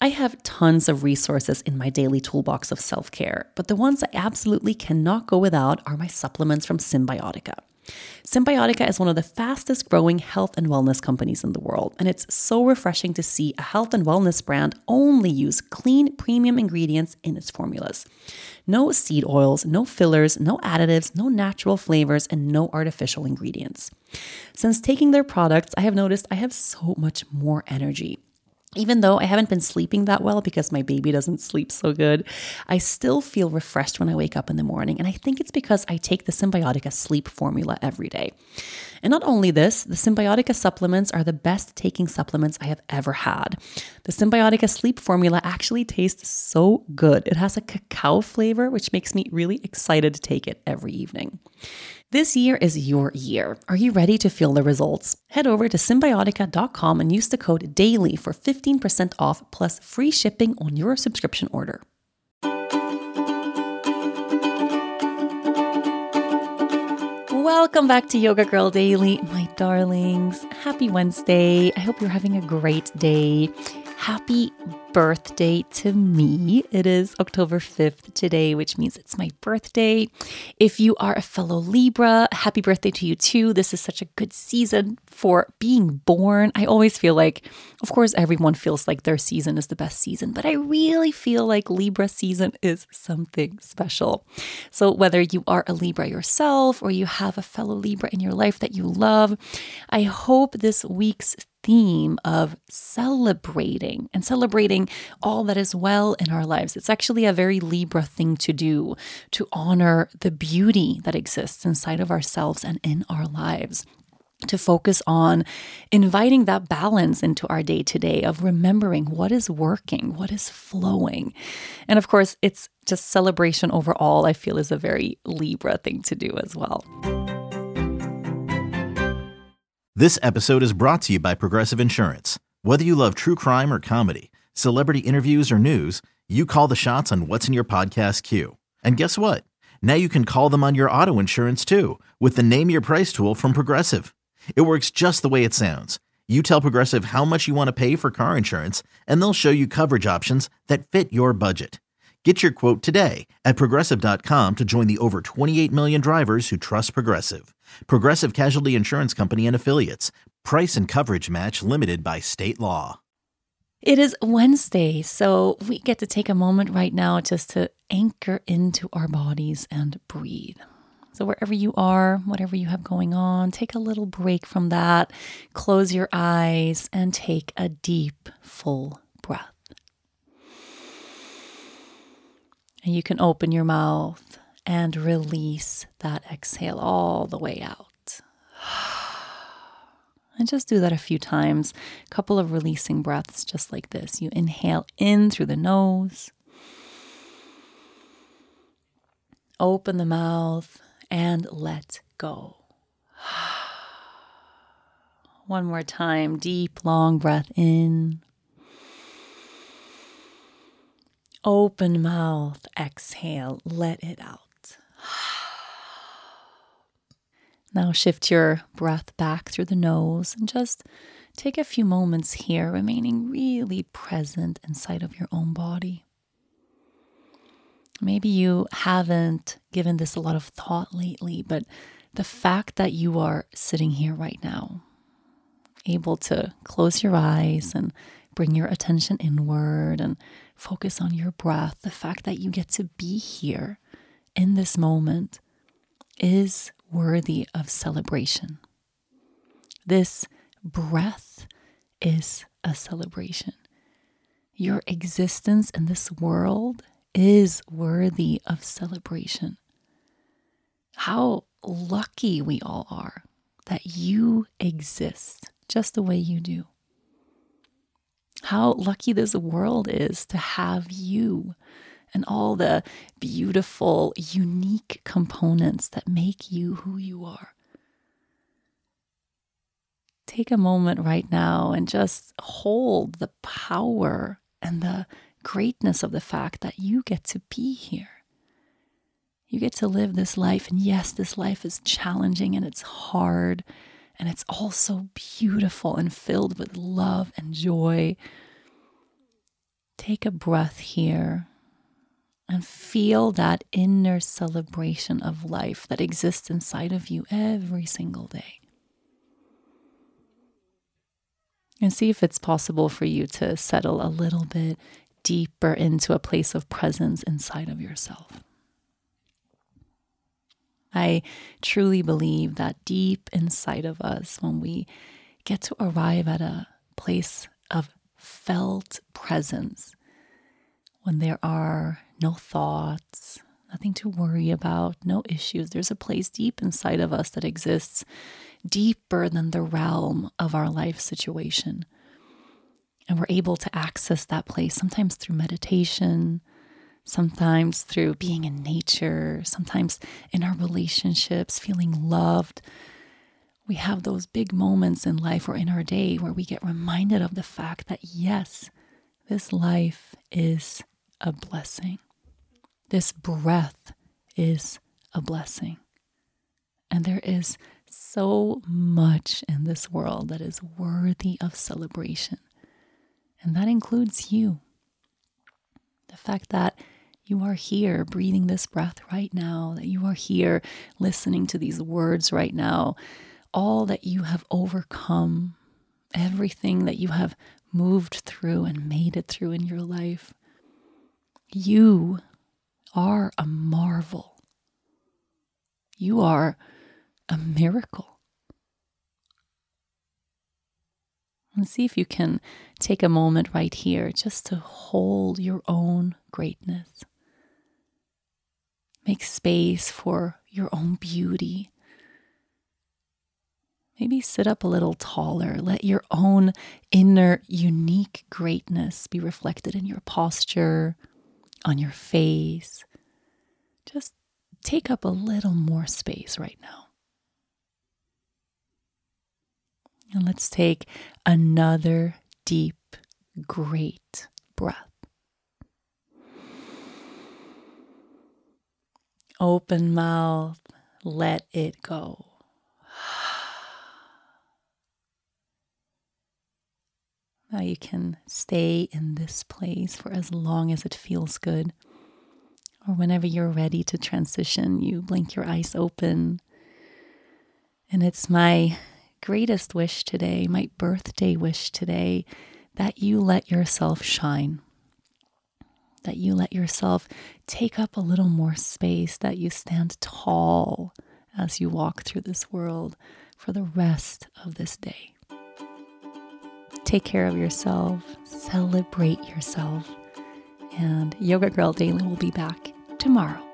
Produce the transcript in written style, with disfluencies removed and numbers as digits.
I have tons of resources in my daily toolbox of self-care, but the ones I absolutely cannot go without are my supplements from Symbiotica. Symbiotica is one of the fastest growing health and wellness companies in the world, and it's so refreshing to see a health and wellness brand only use clean, premium ingredients in its formulas. No seed oils, no fillers, no additives, no natural flavors, and no artificial ingredients. Since taking their products, I have noticed I have so much more energy. Even though I haven't been sleeping that well because my baby doesn't sleep so good, I still feel refreshed when I wake up in the morning. And I think it's because I take the Symbiotica sleep formula every day. And not only this, the Symbiotica supplements are the best taking supplements I have ever had. The Symbiotica sleep formula actually tastes so good. It has a cacao flavor, which makes me really excited to take it every evening. This year is your year. Are you ready to feel the results? Head over to Symbiotica.com and use the code DAILY for 15% off plus free shipping on your subscription order. Welcome back to Yoga Girl Daily, my darlings. Happy Wednesday. I hope you're having a great day. Happy birthday to me. It is October 5th today, which means it's my birthday. If you are a fellow Libra, happy birthday to you too. This is such a good season for being born. I always feel like, of course, everyone feels like their season is the best season, but I really feel like Libra season is something special. So whether you are a Libra yourself or you have a fellow Libra in your life that you love, I hope this week's theme of celebrating all that is well in our lives. It's actually a very Libra thing to do, to honor the beauty that exists inside of ourselves and in our lives. To focus on inviting that balance into our day-to-day of remembering what is working, what is flowing. And of course, it's just celebration overall, I feel is a very Libra thing to do as well. This episode is brought to you by Progressive Insurance. Whether you love true crime or comedy, celebrity interviews or news, you call the shots on what's in your podcast queue. And guess what? Now you can call them on your auto insurance too with the Name Your Price tool from Progressive. It works just the way it sounds. You tell Progressive how much you want to pay for car insurance, and they'll show you coverage options that fit your budget. Get your quote today at Progressive.com to join the over 28 million drivers who trust Progressive. Progressive Casualty Insurance Company and Affiliates. Price and coverage match limited by state law. It is Wednesday, so we get to take a moment right now just to anchor into our bodies and breathe. So wherever you are, whatever you have going on, take a little break from that. Close your eyes and take a deep, full breath. And you can open your mouth and release that exhale all the way out. And just do that a few times. A couple of releasing breaths just like this. You inhale in through the nose. Open the mouth and let go. One more time. Deep, long breath in. Open mouth, exhale, let it out. Now shift your breath back through the nose and just take a few moments here, remaining really present inside of your own body. Maybe you haven't given this a lot of thought lately, but the fact that you are sitting here right now, able to close your eyes and bring your attention inward and focus on your breath, the fact that you get to be here in this moment is worthy of celebration. This breath is a celebration. Your existence in this world is worthy of celebration. How lucky we all are that you exist just the way you do. How lucky this world is to have you and all the beautiful, unique components that make you who you are. Take a moment right now and just hold the power and the greatness of the fact that you get to be here. You get to live this life, and yes, this life is challenging and it's hard, and it's also beautiful and filled with love and joy. take a breath here and feel that inner celebration of life that exists inside of you every single day. And see if it's possible for you to settle a little bit deeper into a place of presence inside of yourself. I truly believe that deep inside of us, when we get to arrive at a place of felt presence, when there are no thoughts, nothing to worry about, no issues, there's a place deep inside of us that exists deeper than the realm of our life situation. And we're able to access that place sometimes through meditation, sometimes through being in nature, sometimes in our relationships, feeling loved. We have those big moments in life or in our day where we get reminded of the fact that, yes, this life is a blessing. This breath is a blessing. And there is so much in this world that is worthy of celebration. And that includes you. The fact that you are here breathing this breath right now, that you are here listening to these words right now, all that you have overcome, everything that you have moved through and made it through in your life. You are a marvel. You are a miracle. And see if you can take a moment right here just to hold your own greatness. Make space for your own beauty. Maybe sit up a little taller. Let your own inner unique greatness be reflected in your posture, on your face. Just take up a little more space right now. And let's take another deep, great breath. Open mouth, let it go. Now you can stay in this place for as long as it feels good. Or whenever you're ready to transition, you blink your eyes open. And it's my greatest wish today, my birthday wish today, that you let yourself shine. That you let yourself take up a little more space, that you stand tall as you walk through this world for the rest of this day. Take care of yourself, celebrate yourself, and Yoga Girl Daily will be back tomorrow.